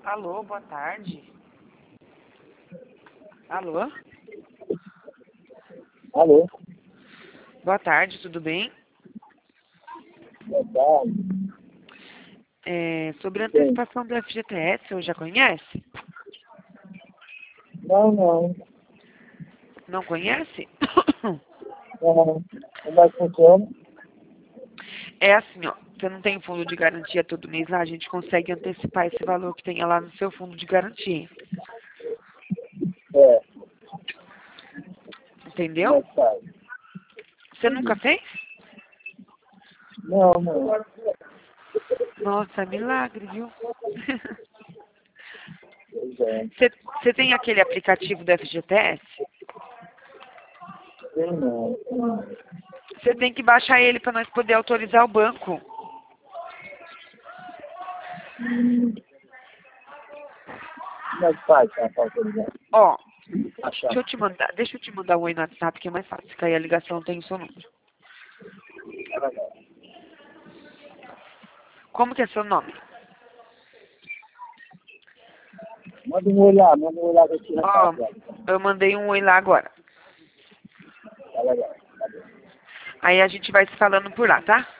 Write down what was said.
Alô, boa tarde. Alô? Alô? Boa tarde, tudo bem? Boa tarde. Sobre a Sim. antecipação do FGTS, você já conhece? Não. Não conhece? Como é que funciona? É assim, ó. Você não tem fundo de garantia todo mês lá, a gente consegue antecipar esse valor que tenha lá no seu fundo de garantia. É, como Entendeu? é que faz? Você nunca fez? Não. Nossa, milagre, viu? Pois é. Você tem aquele aplicativo do FGTS? Tem não. Você tem que baixar ele para nós poder autorizar o banco. Como é que faz para autorizar? Ó, Achar. deixa eu te mandar um oi no WhatsApp que é mais fácil, que aí a ligação tem o seu número. É legal. Como que é seu nome? Manda um olhar que eu tiro a Ó, casa. eu mandei um oi lá agora. É legal. Aí a gente vai se falando por lá, tá?